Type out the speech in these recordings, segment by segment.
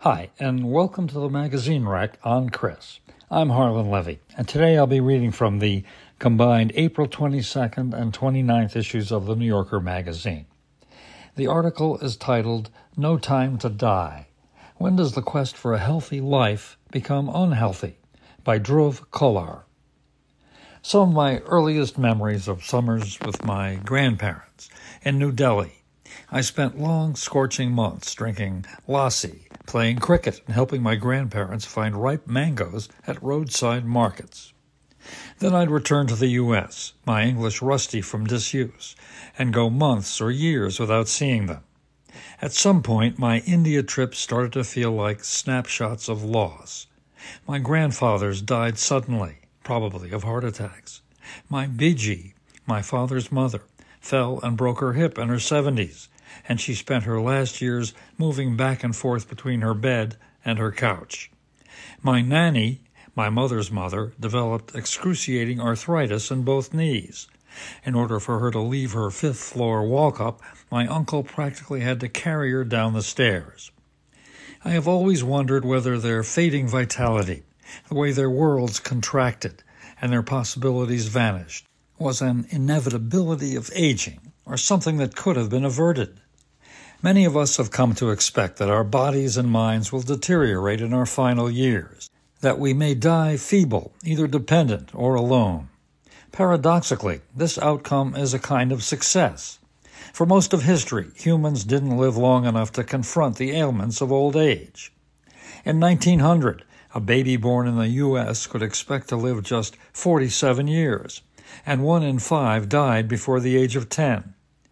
Hi, and welcome to the Magazine Rack on Chris. I'm Harlan Levy, and today I'll be reading from the combined April 22nd and 29th issues of the New Yorker magazine. The article is titled, No Time to Die. When Does the Quest for a Healthy Life Become Unhealthy? By Dhruv Kolar. Some of my earliest memories of summers with my grandparents in New Delhi. I spent long, scorching months drinking lassi, playing cricket, and helping my grandparents find ripe mangoes at roadside markets. Then I'd return to the U.S., my English rusty from disuse, and go months or years without seeing them. At some point, my India trips started to feel like snapshots of loss. My grandfathers died suddenly, probably of heart attacks. My Biji, my father's mother, fell and broke her hip in her 70s, and she spent her last years moving back and forth between her bed and her couch. My nanny, my mother's mother, developed excruciating arthritis in both knees. In order for her to leave her fifth-floor walk-up, my uncle practically had to carry her down the stairs. I have always wondered whether their fading vitality, the way their worlds contracted and their possibilities vanished, was an inevitability of aging, or something that could have been averted. Many of us have come to expect that our bodies and minds will deteriorate in our final years, that we may die feeble, either dependent or alone. Paradoxically, this outcome is a kind of success. For most of history, humans didn't live long enough to confront the ailments of old age. In 1900, a baby born in the U.S. could expect to live just 47 years, and 1 in 5 died before the age of 10.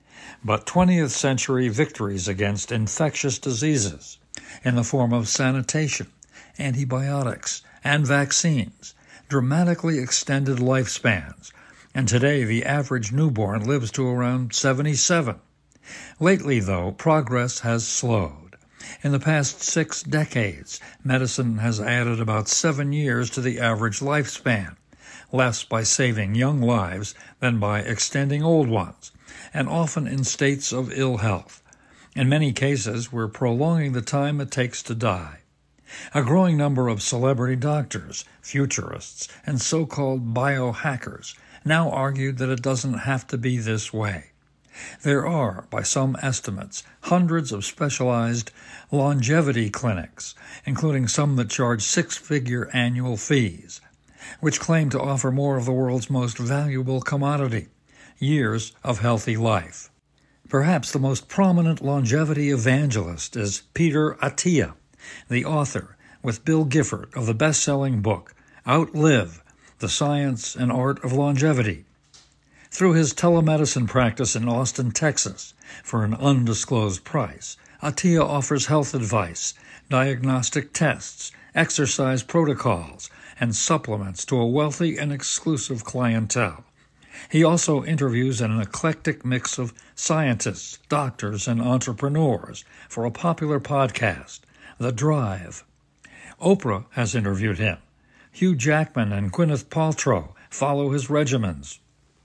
But 20th century victories against infectious diseases in the form of sanitation, antibiotics, and vaccines dramatically extended lifespans, and today the average newborn lives to around 77. Lately, though, progress has slowed. In the past 6 decades, medicine has added about 7 years to the average lifespan, less by saving young lives than by extending old ones, and often in states of ill health. In many cases, we're prolonging the time it takes to die. A growing number of celebrity doctors, futurists, and so-called biohackers now argue that it doesn't have to be this way. There are, by some estimates, hundreds of specialized longevity clinics, including some that charge 6-figure annual fees, which claim to offer more of the world's most valuable commodity, years of healthy life. Perhaps the most prominent longevity evangelist is Peter Attia, the author, with Bill Gifford, of the best-selling book, Outlive, The Science and Art of Longevity. Through his telemedicine practice in Austin, Texas, for an undisclosed price, Attia offers health advice, diagnostic tests, exercise protocols, and supplements to a wealthy and exclusive clientele. He also interviews an eclectic mix of scientists, doctors, and entrepreneurs for a popular podcast, The Drive. Oprah has interviewed him. Hugh Jackman and Gwyneth Paltrow follow his regimens.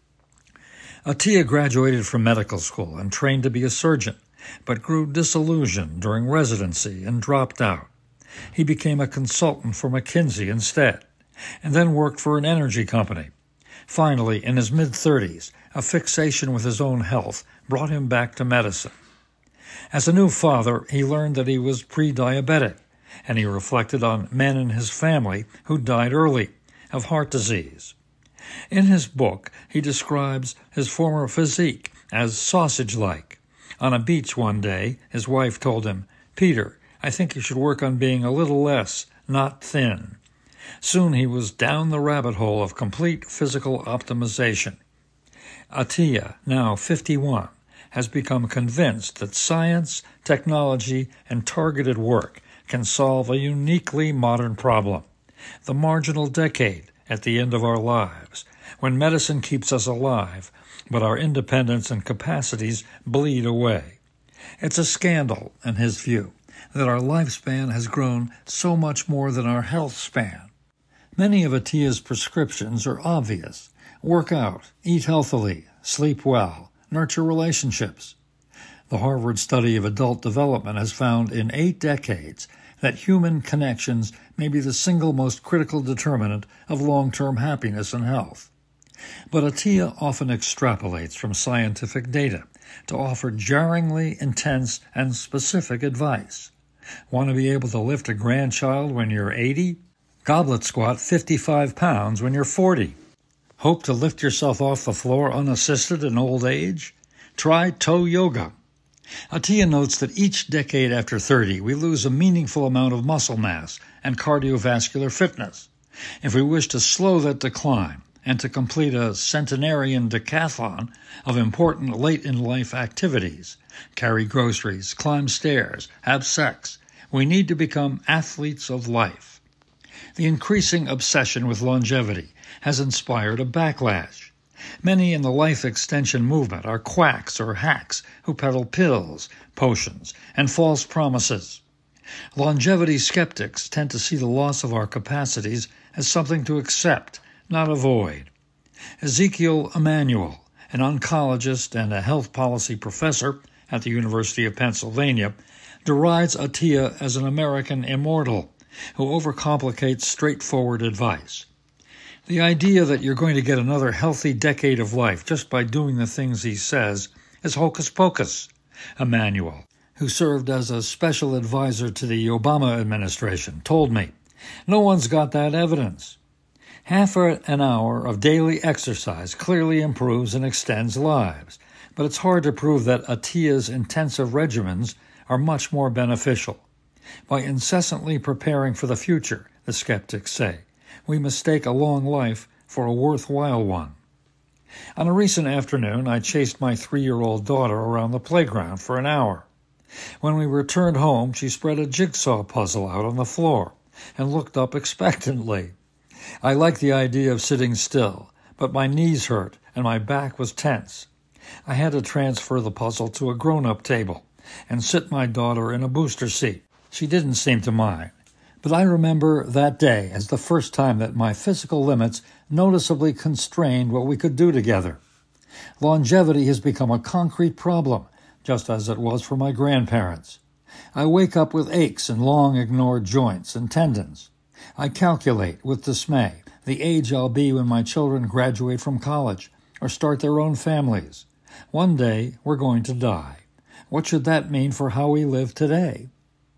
Attia graduated from medical school and trained to be a surgeon, but grew disillusioned during residency and dropped out. He became a consultant for McKinsey instead, and then worked for an energy company. Finally, in his mid-30s, a fixation with his own health brought him back to medicine. As a new father, he learned that he was pre-diabetic, and he reflected on men in his family who died early of heart disease. In his book, he describes his former physique as sausage-like. On a beach one day, his wife told him, "Peter, I think you should work on being a little less, not thin." Soon he was down the rabbit hole of complete physical optimization. Attia, now 51, has become convinced that science, technology, and targeted work can solve a uniquely modern problem, the marginal decade at the end of our lives, when medicine keeps us alive, but our independence and capacities bleed away. It's a scandal, in his view, that our lifespan has grown so much more than our health span. Many of Attia's prescriptions are obvious. Work out, eat healthily, sleep well, nurture relationships. The Harvard study of adult development has found in 8 decades that human connections may be the single most critical determinant of long-term happiness and health. But Attia often extrapolates from scientific data to offer jarringly intense and specific advice. Want to be able to lift a grandchild when you're 80? Goblet squat 55 pounds when you're 40. Hope to lift yourself off the floor unassisted in old age? Try toe yoga. Attia notes that each decade after 30, we lose a meaningful amount of muscle mass and cardiovascular fitness. If we wish to slow that decline and to complete a centenarian decathlon of important late-in-life activities, carry groceries, climb stairs, have sex, we need to become athletes of life. The increasing obsession with longevity has inspired a backlash. Many in the life extension movement are quacks or hacks who peddle pills, potions, and false promises. Longevity skeptics tend to see the loss of our capacities as something to accept, not avoid. Ezekiel Emanuel, an oncologist and a health policy professor at the University of Pennsylvania, derides Attia as an American immortal who overcomplicates straightforward advice. The idea that you're going to get another healthy decade of life just by doing the things he says is hocus pocus. Emanuel, who served as a special advisor to the Obama administration, told me, "No one's got that evidence." Half an hour of daily exercise clearly improves and extends lives, but it's hard to prove that Attia's intensive regimens are much more beneficial. By incessantly preparing for the future, the skeptics say, we mistake a long life for a worthwhile one. On a recent afternoon, I chased my 3-year-old daughter around the playground for an hour. When we returned home, she spread a jigsaw puzzle out on the floor and looked up expectantly. I liked the idea of sitting still, but my knees hurt and my back was tense. I had to transfer the puzzle to a grown-up table and sit my daughter in a booster seat. She didn't seem to mind. But I remember that day as the first time that my physical limits noticeably constrained what we could do together. Longevity has become a concrete problem, just as it was for my grandparents. I wake up with aches in long-ignored joints and tendons. I calculate, with dismay, the age I'll be when my children graduate from college or start their own families. One day, we're going to die. What should that mean for how we live today?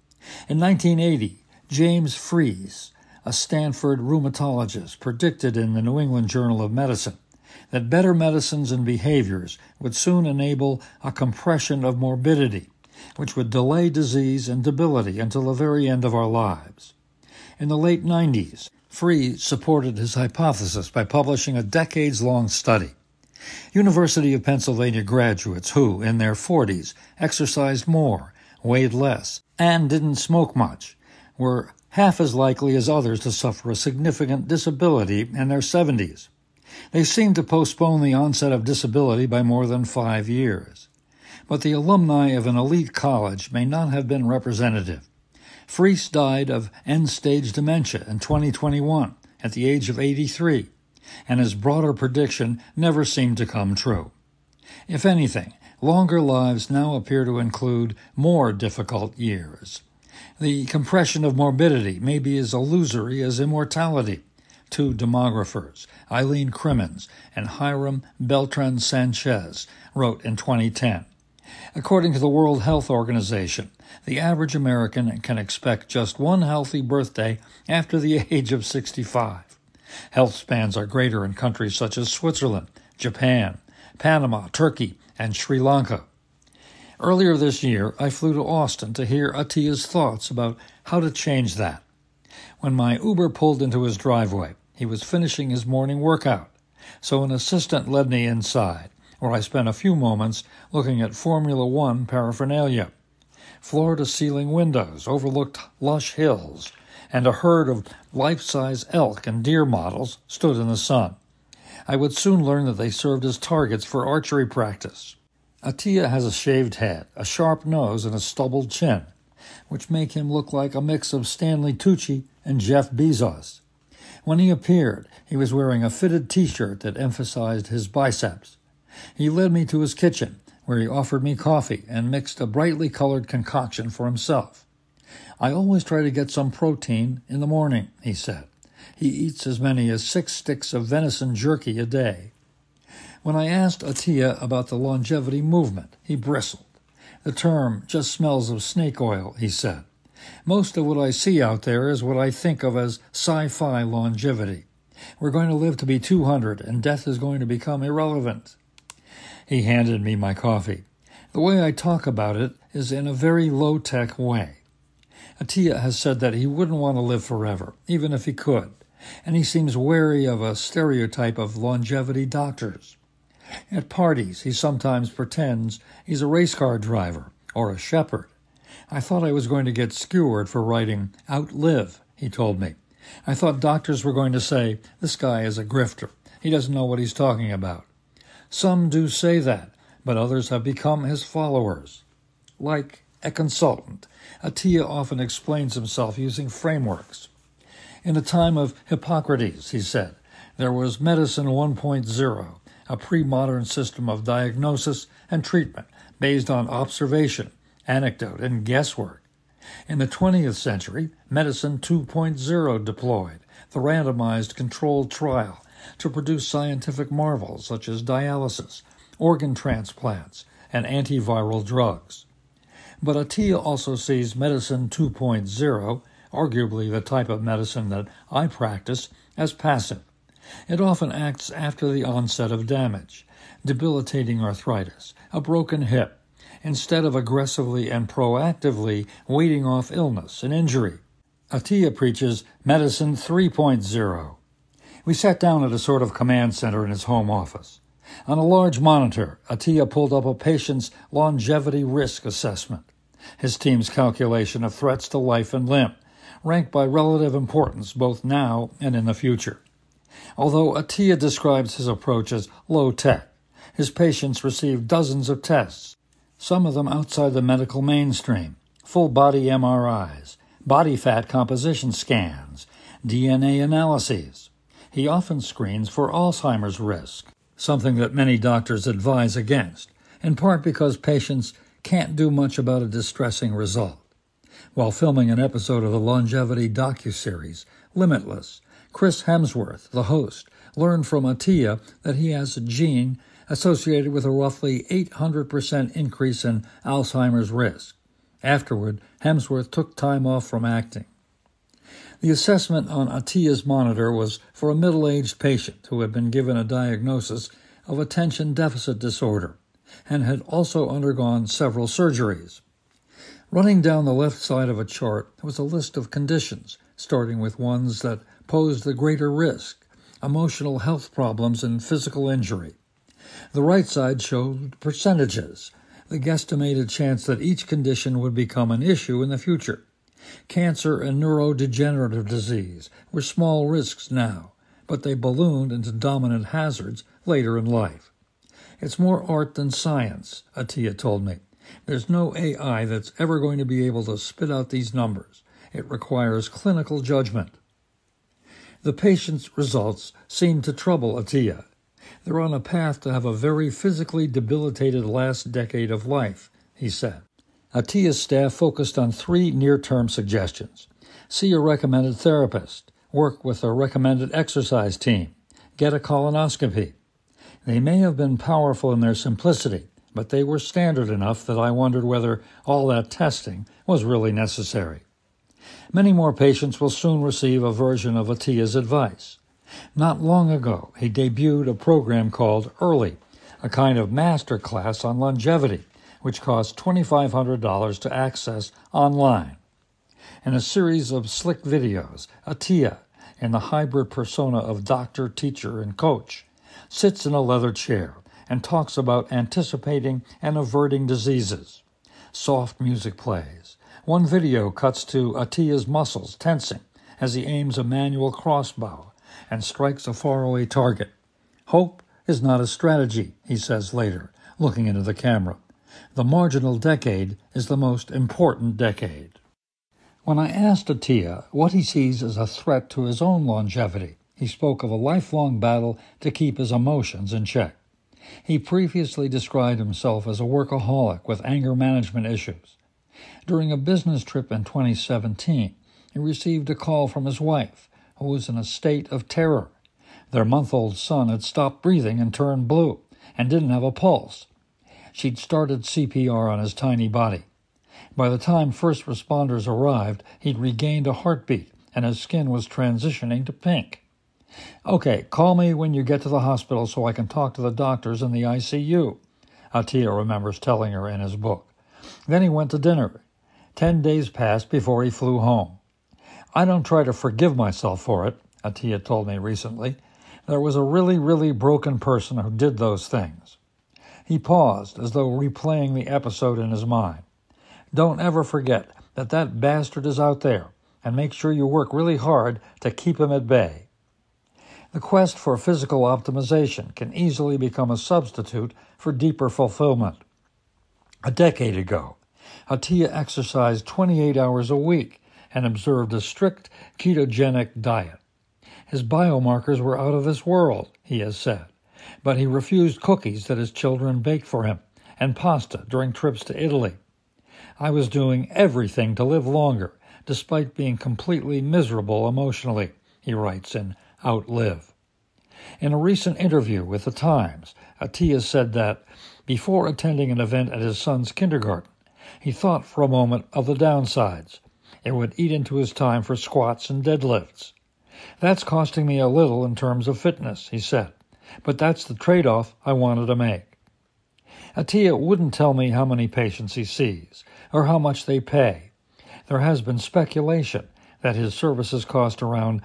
In 1980, James Fries, a Stanford rheumatologist, predicted in the New England Journal of Medicine that better medicines and behaviors would soon enable a compression of morbidity, which would delay disease and debility until the very end of our lives. In the late 90s, Fries supported his hypothesis by publishing a decades-long study. University of Pennsylvania graduates who, in their 40s, exercised more, weighed less, and didn't smoke much, were half as likely as others to suffer a significant disability in their 70s. They seemed to postpone the onset of disability by more than 5 years. But the alumni of an elite college may not have been representative. Fries died of end-stage dementia in 2021 at the age of 83, and his broader prediction never seemed to come true. If anything, longer lives now appear to include more difficult years. The compression of morbidity may be as illusory as immortality. 2 demographers, Eileen Crimmins and Hiram Beltran-Sanchez, wrote in 2010. According to the World Health Organization, the average American can expect just one healthy birthday after the age of 65. Health spans are greater in countries such as Switzerland, Japan, Panama, Turkey, and Sri Lanka. Earlier this year, I flew to Austin to hear Attia's thoughts about how to change that. When my Uber pulled into his driveway, he was finishing his morning workout, so an assistant led me inside, where I spent a few moments looking at Formula One paraphernalia. Floor-to-ceiling windows overlooked lush hills, and a herd of life-size elk and deer models stood in the sun. I would soon learn that they served as targets for archery practice. Attia has a shaved head, a sharp nose, and a stubbled chin, which make him look like a mix of Stanley Tucci and Jeff Bezos. When he appeared, he was wearing a fitted T-shirt that emphasized his biceps. He led me to his kitchen, where he offered me coffee and mixed a brightly colored concoction for himself. I always try to get some protein in the morning, he said. He eats as many as 6 sticks of venison jerky a day. When I asked Atiya about the longevity movement, he bristled. The term just smells of snake oil, he said. Most of what I see out there is what I think of as sci-fi longevity. We're going to live to be 200, and death is going to become irrelevant. He handed me my coffee. The way I talk about it is in a very low-tech way. Atiya has said that he wouldn't want to live forever, even if he could, and he seems wary of a stereotype of longevity doctors. At parties, he sometimes pretends he's a race car driver or a shepherd. I thought I was going to get skewered for writing outlive, he told me. I thought doctors were going to say, this guy is a grifter. He doesn't know what he's talking about. Some do say that, but others have become his followers. Like a consultant, Atiya often explains himself using frameworks. In the time of Hippocrates, he said, there was medicine 1.0, a pre-modern system of diagnosis and treatment based on observation, anecdote, and guesswork. In the 20th century, medicine 2.0 deployed the randomized controlled trial to produce scientific marvels such as dialysis, organ transplants, and antiviral drugs. But Atiya also sees medicine 2.0, arguably the type of medicine that I practice, as passive. It often acts after the onset of damage, debilitating arthritis, a broken hip, instead of aggressively and proactively weeding off illness and injury. Atiya preaches medicine 3.0. We sat down at a sort of command center in his home office. On a large monitor, Atiya pulled up a patient's longevity risk assessment, his team's calculation of threats to life and limb, ranked by relative importance both now and in the future. Although Atiya describes his approach as low-tech, his patients receive dozens of tests, some of them outside the medical mainstream, full-body MRIs, body fat composition scans, DNA analyses. He often screens for Alzheimer's risk, something that many doctors advise against, in part because patients can't do much about a distressing result. While filming an episode of the longevity docuseries, Limitless, Chris Hemsworth, the host, learned from Atiya that he has a gene associated with a roughly 800% increase in Alzheimer's risk. Afterward, Hemsworth took time off from acting. The assessment on Atiya's monitor was for a middle-aged patient who had been given a diagnosis of attention deficit disorder and had also undergone several surgeries. Running down the left side of a chart was a list of conditions, starting with ones that posed the greater risk, emotional health problems and physical injury. The right side showed percentages, the guesstimated chance that each condition would become an issue in the future. Cancer and neurodegenerative disease were small risks now, but they ballooned into dominant hazards later in life. It's more art than science, Atiya told me. There's no AI that's ever going to be able to spit out these numbers. It requires clinical judgment. The patient's results seem to trouble Atiya. They're on a path to have a very physically debilitated last decade of life, he said. Atiya's staff focused on 3 near-term suggestions. See a recommended therapist, work with a recommended exercise team, get a colonoscopy. They may have been powerful in their simplicity, but they were standard enough that I wondered whether all that testing was really necessary. Many more patients will soon receive a version of Atiya's advice. Not long ago, he debuted a program called Early, a kind of master class on longevity, which costs $2,500 to access online. In a series of slick videos, Atiya, in the hybrid persona of doctor, teacher, and coach, sits in a leather chair and talks about anticipating and averting diseases. Soft music plays. One video cuts to Atiya's muscles tensing as he aims a manual crossbow and strikes a faraway target. Hope is not a strategy, he says later, looking into the camera. The marginal decade is the most important decade. When I asked Atiya what he sees as a threat to his own longevity, he spoke of a lifelong battle to keep his emotions in check. He previously described himself as a workaholic with anger management issues. During a business trip in 2017, he received a call from his wife, who was in a state of terror. Their month-old son had stopped breathing and turned blue, and didn't have a pulse. She'd started CPR on his tiny body. By the time first responders arrived, he'd regained a heartbeat, and his skin was transitioning to pink. "Okay, call me when you get to the hospital so I can talk to the doctors in the ICU," Attiah remembers telling her in his book. Then he went to dinner. 10 days passed before he flew home. "I don't try to forgive myself for it," Attiah told me recently. "There was a really, really broken person who did those things." He paused, as though replaying the episode in his mind. "Don't ever forget that bastard is out there, and make sure you work really hard to keep him at bay." The quest for physical optimization can easily become a substitute for deeper fulfillment. A decade ago, Attiah exercised 28 hours a week and observed a strict ketogenic diet. His biomarkers were out of this world, he has said, but he refused cookies that his children baked for him and pasta during trips to Italy. "I was doing everything to live longer, despite being completely miserable emotionally," he writes in Outlive. In a recent interview with The Times, Attiah said that, before attending an event at his son's kindergarten, he thought for a moment of the downsides. It would eat into his time for squats and deadlifts. "That's costing me a little in terms of fitness," he said, "but that's the trade-off I wanted to make." Attiah wouldn't tell me how many patients he sees, or how much they pay. There has been speculation that his services cost around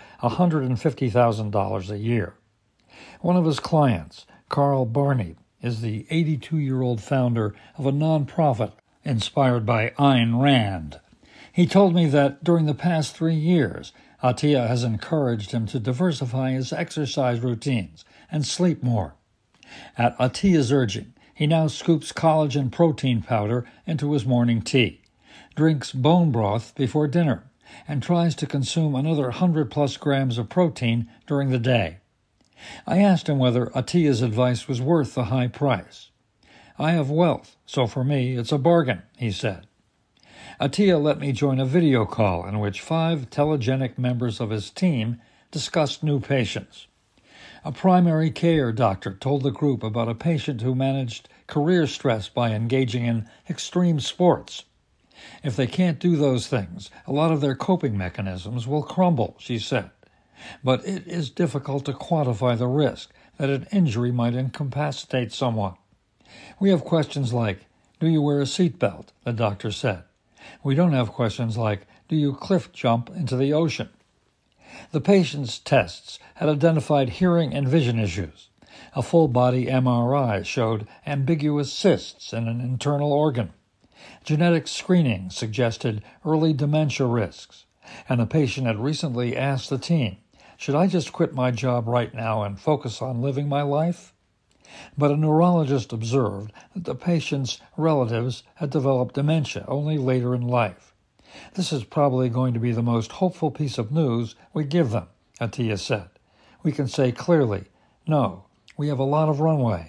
$150,000 a year. One of his clients, Carl Barney, is the 82-year-old founder of a nonprofit inspired by Ayn Rand. He told me that during the past 3 years, Attiah has encouraged him to diversify his exercise routines and sleep more. At Attiah's urging, he now scoops collagen protein powder into his morning tea, drinks bone broth before dinner, and tries to consume another 100-plus grams of protein during the day. I asked him whether Attiah's advice was worth the high price. "I have wealth, so for me it's a bargain," he said. Attiah let me join a video call in which 5 telegenic members of his team discussed new patients. A primary care doctor told the group about a patient who managed career stress by engaging in extreme sports. "If they can't do those things, a lot of their coping mechanisms will crumble," she said. "But it is difficult to quantify the risk that an injury might incapacitate someone. We have questions like, 'Do you wear a seatbelt?' the doctor said. We don't have questions like, 'Do you cliff jump into the ocean?'" The patient's tests had identified hearing and vision issues. A full-body MRI showed ambiguous cysts in an internal organ. Genetic screening suggested early dementia risks, and the patient had recently asked the team, "Should I just quit my job right now and focus on living my life?" But a neurologist observed that the patient's relatives had developed dementia only later in life. "This is probably going to be the most hopeful piece of news we give them," Attiah said. "We can say clearly, no, we have a lot of runway."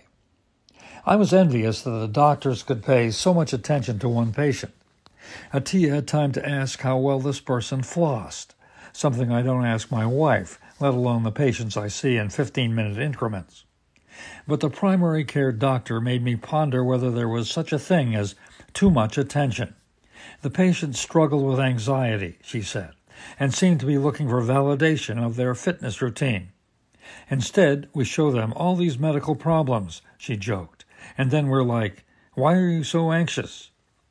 I was envious that the doctors could pay so much attention to one patient. Attiah had time to ask how well this person flossed, something I don't ask my wife, let alone the patients I see in 15-minute increments. But the primary care doctor made me ponder whether there was such a thing as too much attention. The patient struggled with anxiety, she said, and seemed to be looking for validation of their fitness routine. "Instead, we show them all these medical problems," she joked, "and then we're like, 'Why are you so anxious?'"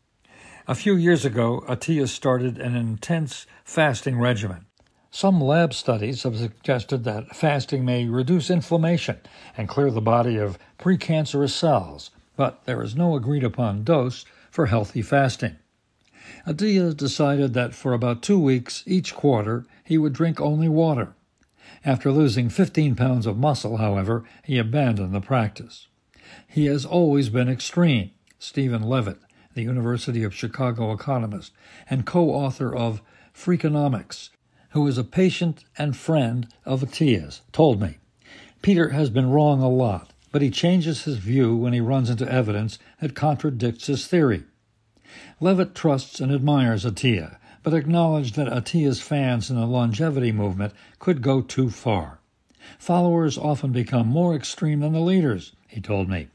A few years ago, Attiah started an intense fasting regimen. Some lab studies have suggested that fasting may reduce inflammation and clear the body of precancerous cells, but there is no agreed-upon dose for healthy fasting. Attiah decided that for about 2 weeks each quarter he would drink only water. After losing 15 pounds of muscle, however, he abandoned the practice. He has always been extreme, Stephen Levitt, the University of Chicago economist and co-author of Freakonomics, who is a patient and friend of Attiah's, told me. "Peter has been wrong a lot, but he changes his view when he runs into evidence that contradicts his theory. Levitt trusts and admires Atiyah, but acknowledged that Atiyah's fans in the longevity movement could go too far. Followers often become more extreme than the leaders, he told me.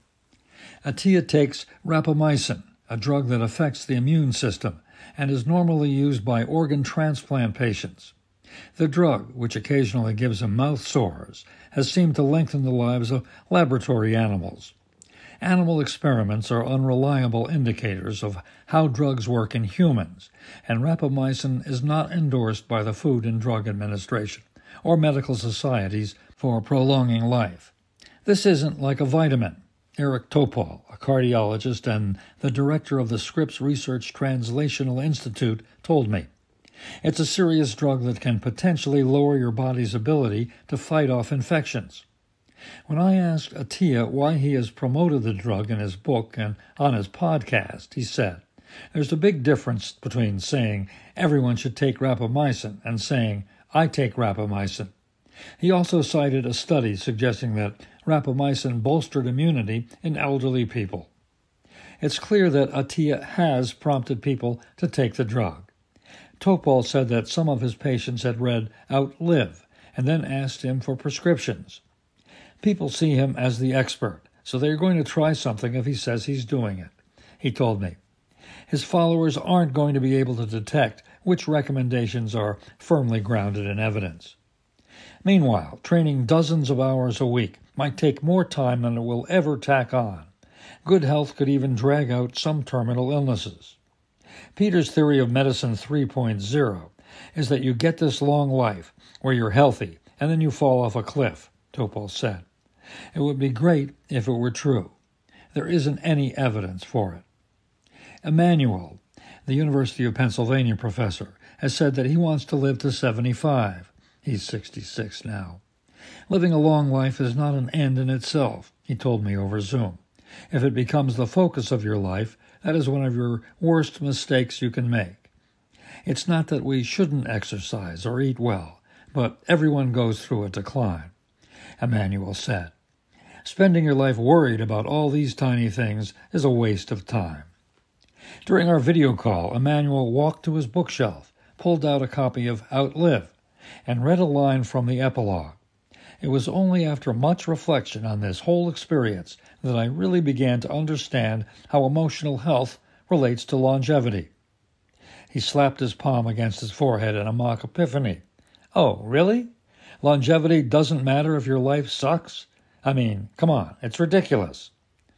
Atiyah takes rapamycin, a drug that affects the immune system and is normally used by organ transplant patients. The drug, which occasionally gives him mouth sores, has seemed to lengthen the lives of laboratory animals. Animal experiments are unreliable indicators of how drugs work in humans, and rapamycin is not endorsed by the Food and Drug Administration or medical societies for prolonging life. This isn't like a vitamin. Eric Topol, a cardiologist and the director of the Scripps Research Translational Institute, told me. It's a serious drug that can potentially lower your body's ability to fight off infections. When I asked Atiyah why he has promoted the drug in his book and on his podcast, he said, "There's a big difference between saying everyone should take rapamycin and saying I take rapamycin." He also cited a study suggesting that rapamycin bolstered immunity in elderly people. It's clear that Atiyah has prompted people to take the drug. Topol said that some of his patients had read Outlive and then asked him for prescriptions. People see him as the expert, so they're going to try something if he says he's doing it, he told me. His followers aren't going to be able to detect which recommendations are firmly grounded in evidence. Meanwhile, training dozens of hours a week might take more time than it will ever tack on. Good health could even drag out some terminal illnesses. Peter's theory of medicine 3.0 is that you get this long life where you're healthy and then you fall off a cliff, Topol said. It would be great if it were true. There isn't any evidence for it. Emmanuel, the University of Pennsylvania professor, has said that he wants to live to 75. He's 66 now. Living a long life is not an end in itself, he told me over Zoom. If it becomes the focus of your life, that is one of your worst mistakes you can make. It's not that we shouldn't exercise or eat well, but everyone goes through a decline, Emmanuel said. Spending your life worried about all these tiny things is a waste of time. During our video call, Emmanuel walked to his bookshelf, pulled out a copy of Outlive, and read a line from the epilogue. It was only after much reflection on this whole experience that I really began to understand how emotional health relates to longevity. He slapped his palm against his forehead in a mock epiphany. Oh, really? Longevity doesn't matter if your life sucks? I mean, come on, it's ridiculous.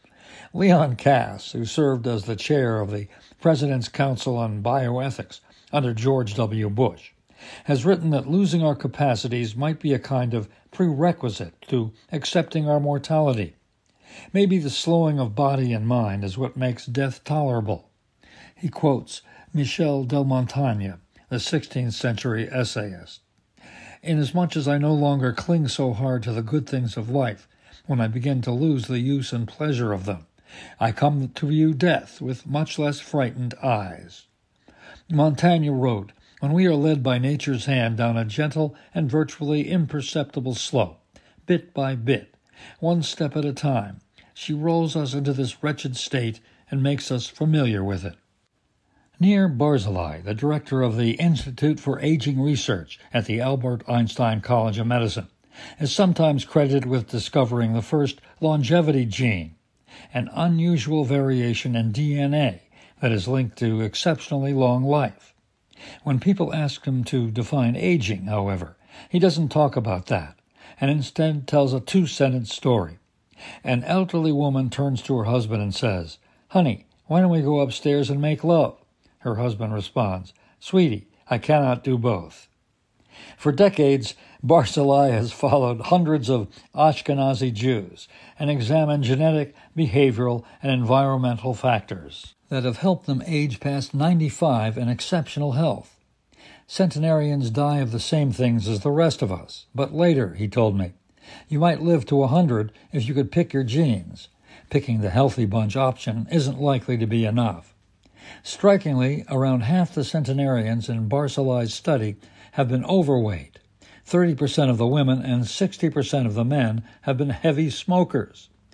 Leon Kass, who served as the chair of the President's Council on Bioethics under George W. Bush, has written that losing our capacities might be a kind of prerequisite to accepting our mortality. Maybe the slowing of body and mind is what makes death tolerable. He quotes Michel de Montaigne, the 16th century essayist. Inasmuch as I no longer cling so hard to the good things of life, when I begin to lose the use and pleasure of them, I come to view death with much less frightened eyes. Montaigne wrote, when we are led by nature's hand down a gentle and virtually imperceptible slope, bit by bit, one step at a time, she rolls us into this wretched state and makes us familiar with it. Nir Barzilai, the director of the Institute for Aging Research at the Albert Einstein College of Medicine, is sometimes credited with discovering the first longevity gene, an unusual variation in DNA that is linked to exceptionally long life. When people ask him to define aging, however, he doesn't talk about that, and instead tells a two-sentence story. An elderly woman turns to her husband and says, "Honey, why don't we go upstairs and make love?" Her husband responds, "Sweetie, I cannot do both." For decades, Barzilai has followed hundreds of Ashkenazi Jews and examined genetic, behavioral, and environmental factors that have helped them age past 95 in exceptional health. Centenarians die of the same things as the rest of us, but later, he told me. You might live to 100 if you could pick your genes. Picking the healthy bunch option isn't likely to be enough. Strikingly, around half the centenarians in Barzilai's study have been overweight. 30% of the women and 60% of the men have been heavy smokers.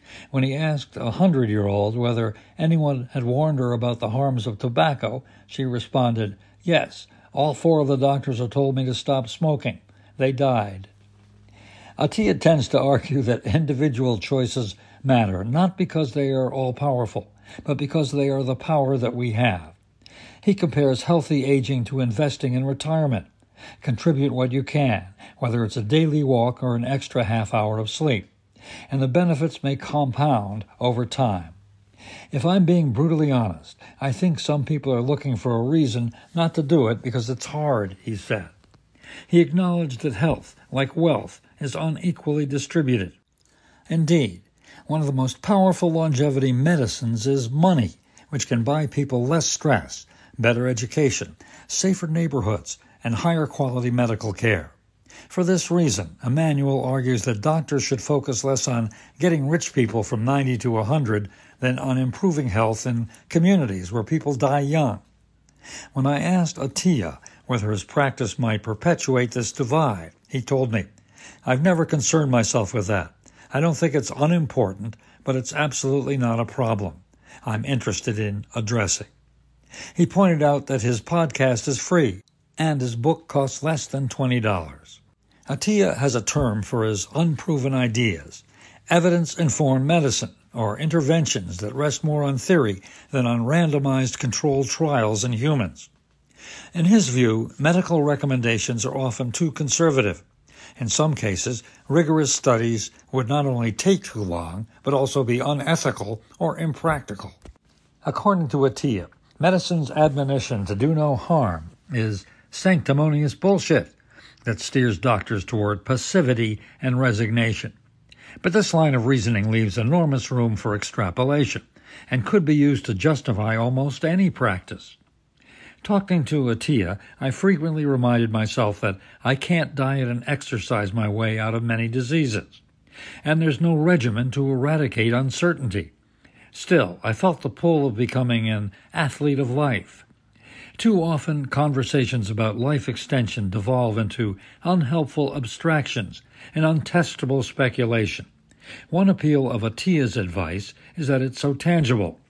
When he asked a 100-year-old whether anyone had warned her about the harms of tobacco, she responded, "Yes, all 4 of the doctors have told me to stop smoking. They died." Atiyah tends to argue that individual choices matter, not because they are all-powerful, but because they are the power that we have. He compares healthy aging to investing in retirement. Contribute what you can, whether it's a daily walk or an extra half-hour of sleep, and the benefits may compound over time. If I'm being brutally honest, I think some people are looking for a reason not to do it because it's hard, he said. He acknowledged that health, like wealth, is unequally distributed. Indeed, one of the most powerful longevity medicines is money, which can buy people less stress, better education, safer neighborhoods, and higher quality medical care. For this reason, Emanuel argues that doctors should focus less on getting rich people from 90 to 100 than on improving health in communities where people die young. When I asked Atiyah whether his practice might perpetuate this divide, he told me, "I've never concerned myself with that. I don't think it's unimportant, but it's absolutely not a problem I'm interested in addressing." He pointed out that his podcast is free, and his book costs less than $20. Atiyah has a term for his unproven ideas, evidence-informed medicine, or interventions that rest more on theory than on randomized controlled trials in humans. In his view, medical recommendations are often too conservative. In some cases, rigorous studies would not only take too long, but also be unethical or impractical. According to Atiyah, medicine's admonition to do no harm is sanctimonious bullshit that steers doctors toward passivity and resignation. But this line of reasoning leaves enormous room for extrapolation and could be used to justify almost any practice. Talking to Atiyah, I frequently reminded myself that I can't diet and exercise my way out of many diseases, and there's no regimen to eradicate uncertainty. Still, I felt the pull of becoming an athlete of life. Too often, conversations about life extension devolve into unhelpful abstractions and untestable speculation. One appeal of Atiyah's advice is that it's so tangible.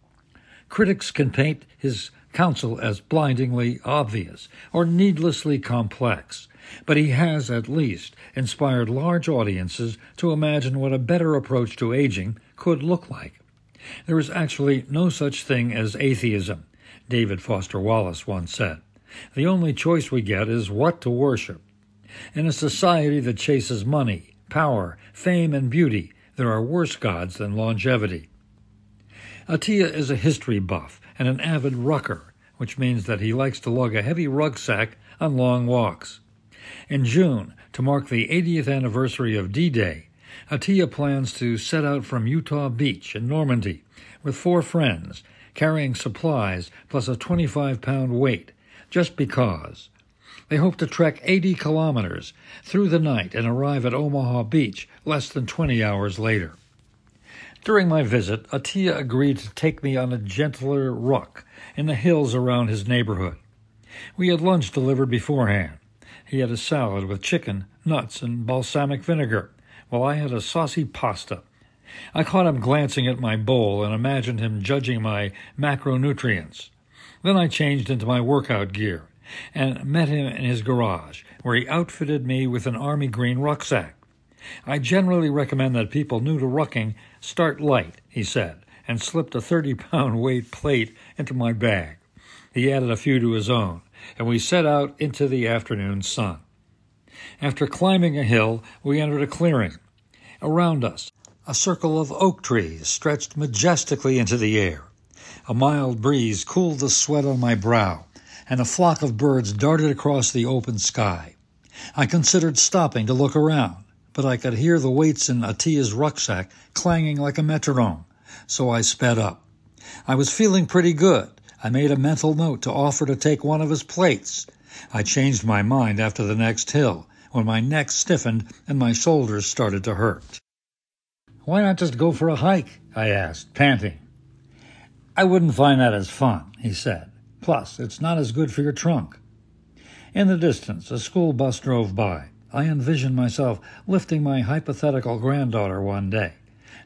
Critics can paint his counsel as blindingly obvious or needlessly complex, but he has at least inspired large audiences to imagine what a better approach to aging could look like. There is actually no such thing as atheism, David Foster Wallace once said. The only choice we get is what to worship. In a society that chases money, power, fame, and beauty, there are worse gods than longevity. Atiyah is a history buff and an avid rucker, which means that he likes to lug a heavy rucksack on long walks. In June, to mark the 80th anniversary of D-Day, Atiyah plans to set out from Utah Beach in Normandy with 4 friends, carrying supplies plus a 25-pound weight, just because. They hope to trek 80 kilometers through the night and arrive at Omaha Beach less than 20 hours later. During my visit, Atiyah agreed to take me on a gentler ruck in the hills around his neighborhood. We had lunch delivered beforehand. He had a salad with chicken, nuts, and balsamic vinegar, while I had a saucy pasta. I caught him glancing at my bowl and imagined him judging my macronutrients. Then I changed into my workout gear and met him in his garage, where he outfitted me with an army green rucksack. I generally recommend that people new to rucking start light, he said, and slipped a 30-pound weight plate into my bag. He added a few to his own, and we set out into the afternoon sun. After climbing a hill, we entered a clearing. Around us, a circle of oak trees stretched majestically into the air. A mild breeze cooled the sweat on my brow, and a flock of birds darted across the open sky. I considered stopping to look around, but I could hear the weights in Atiyah's rucksack clanging like a metronome, so I sped up. I was feeling pretty good. I made a mental note to offer to take one of his plates. I changed my mind after the next hill, when my neck stiffened and my shoulders started to hurt. "Why not just go for a hike?" I asked, panting. "I wouldn't find that as fun," he said. "Plus, it's not as good for your trunk." In the distance, a school bus drove by. I envisioned myself lifting my hypothetical granddaughter one day.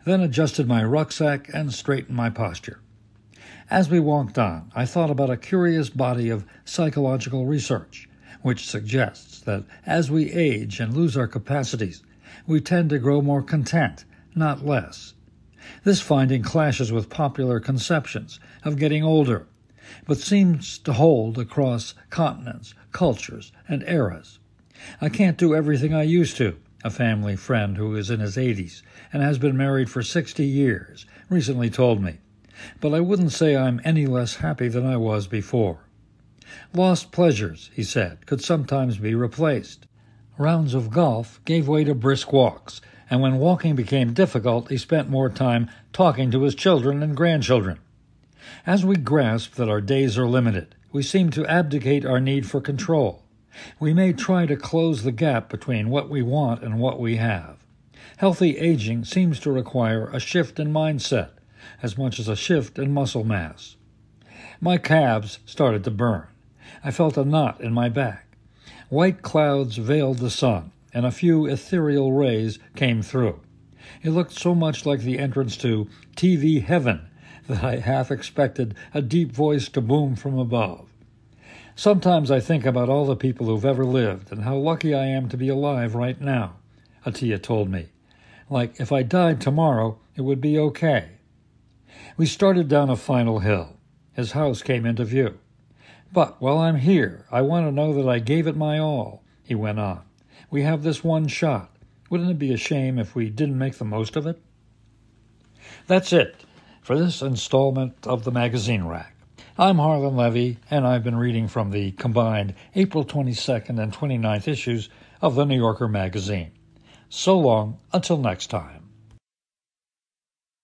then adjusted my rucksack and straightened my posture. As we walked on, I thought about a curious body of psychological research, which suggests that as we age and lose our capacities, we tend to grow more content, not less. This finding clashes with popular conceptions of getting older, but seems to hold across continents, cultures, and eras. I can't do everything I used to, a family friend who is in his 80s and has been married for 60 years recently told me, but I wouldn't say I'm any less happy than I was before. Lost pleasures, he said, could sometimes be replaced. Rounds of golf gave way to brisk walks, and when walking became difficult, he spent more time talking to his children and grandchildren. As we grasp that our days are limited, we seem to abdicate our need for control. We may try to close the gap between what we want and what we have. Healthy aging seems to require a shift in mindset, as much as a shift in muscle mass. My calves started to burn. I felt a knot in my back. White clouds veiled the sun, and a few ethereal rays came through. It looked so much like the entrance to TV heaven that I half expected a deep voice to boom from above. Sometimes I think about all the people who've ever lived and how lucky I am to be alive right now, Atiya told me. Like, if I died tomorrow, it would be okay. We started down a final hill. His house came into view. But while I'm here, I want to know that I gave it my all, he went on. We have this one shot. Wouldn't it be a shame if we didn't make the most of it? That's it for this installment of the Magazine Rack. I'm Harlan Levy, and I've been reading from the combined April 22nd and 29th issues of the New Yorker magazine. So long, until next time.